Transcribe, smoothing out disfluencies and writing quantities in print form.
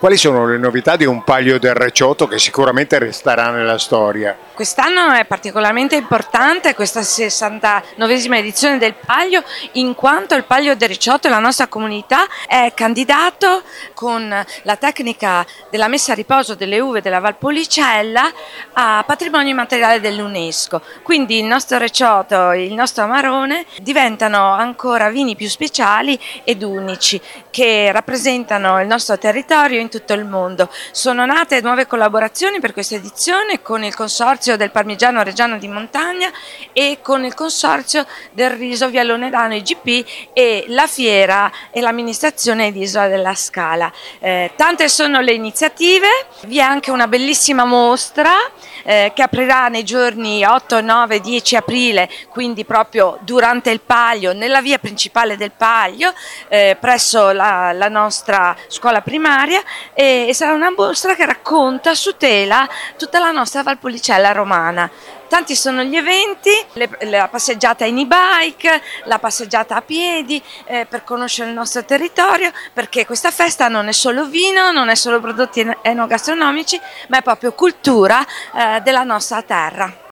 Quali sono le novità di un Palio del Recioto che sicuramente resterà nella storia? Quest'anno è particolarmente importante questa 69esima edizione del Palio, in quanto il Palio del Recioto e la nostra comunità è candidato con la tecnica della messa a riposo delle uve della Valpolicella a patrimonio immateriale dell'UNESCO. Quindi il nostro Recioto e il nostro Amarone diventano ancora vini più speciali ed unici che rappresentano il nostro territorio in tutto il mondo. Sono nate nuove collaborazioni per questa edizione con il consorzio del Parmigiano Reggiano di Montagna e con il consorzio del riso Vialone IGP e la fiera e l'amministrazione di Isola della Scala. Tante sono le iniziative, vi è anche una bellissima mostra che aprirà nei giorni 8, 9, 10 aprile, quindi proprio durante il Palio, nella via principale del Palio, presso la nostra scuola primaria, e sarà una mostra che racconta su tela tutta la nostra Valpolicella romana. Tanti sono gli eventi, la passeggiata in e-bike, la passeggiata a piedi per conoscere il nostro territorio, perché questa festa non è solo vino, non è solo prodotti enogastronomici, ma è proprio cultura della nostra terra.